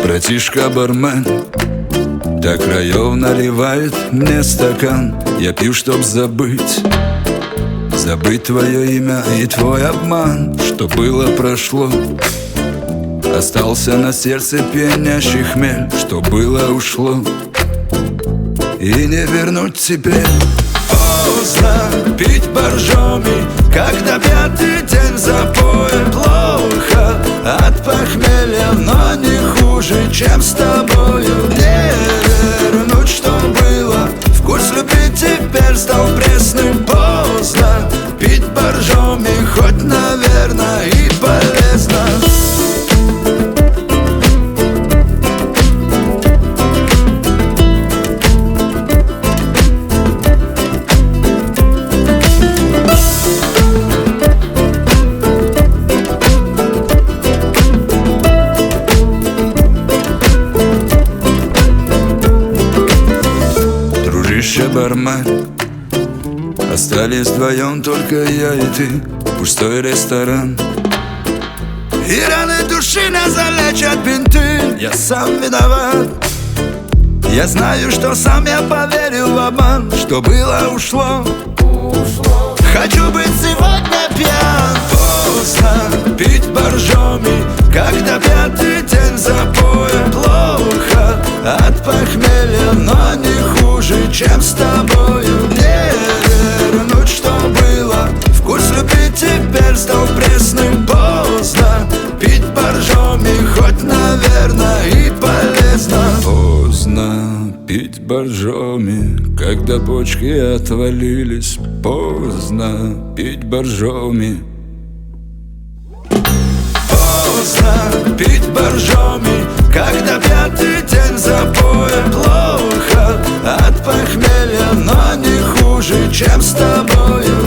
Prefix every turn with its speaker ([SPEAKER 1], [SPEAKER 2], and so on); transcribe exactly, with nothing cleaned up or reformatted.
[SPEAKER 1] Братишка-бармен до краев наливает мне стакан. Я пью, чтоб забыть, забыть твое имя и твой обман. Что было, прошло, остался на сердце пьянящий хмель. Что было, ушло, и не вернуть теперь. Поздно пить боржоми, когда пятый день запоя. Плохо от похмелья, но не хуже, чем с тобою. Не вернуть, что было, вкус любви теперь стал пресным. Поздно пить боржоми, хоть, наверное, и полезно. Бармен, остались вдвоем только я и ты. Пустой ресторан, и раны души не залечат бинты. Я сам виноват. Я знаю, что сам я поверил в обман. Что было, ушло, ушло. Хочу быть сегодня пьян. Поздно пить боржоми, когда пятый день запоя. Плохо от похмелья, но не хуже, чем с тобою. Не вернуть, что было, вкус любви теперь стал пресным. Поздно пить боржоми, хоть, наверное, и полезно. Поздно пить боржоми, когда почки отвалились. Поздно пить боржоми. Поздно пить боржоми, когда пятый день запоя. Плохо от похмелья, но не хуже, чем с тобою.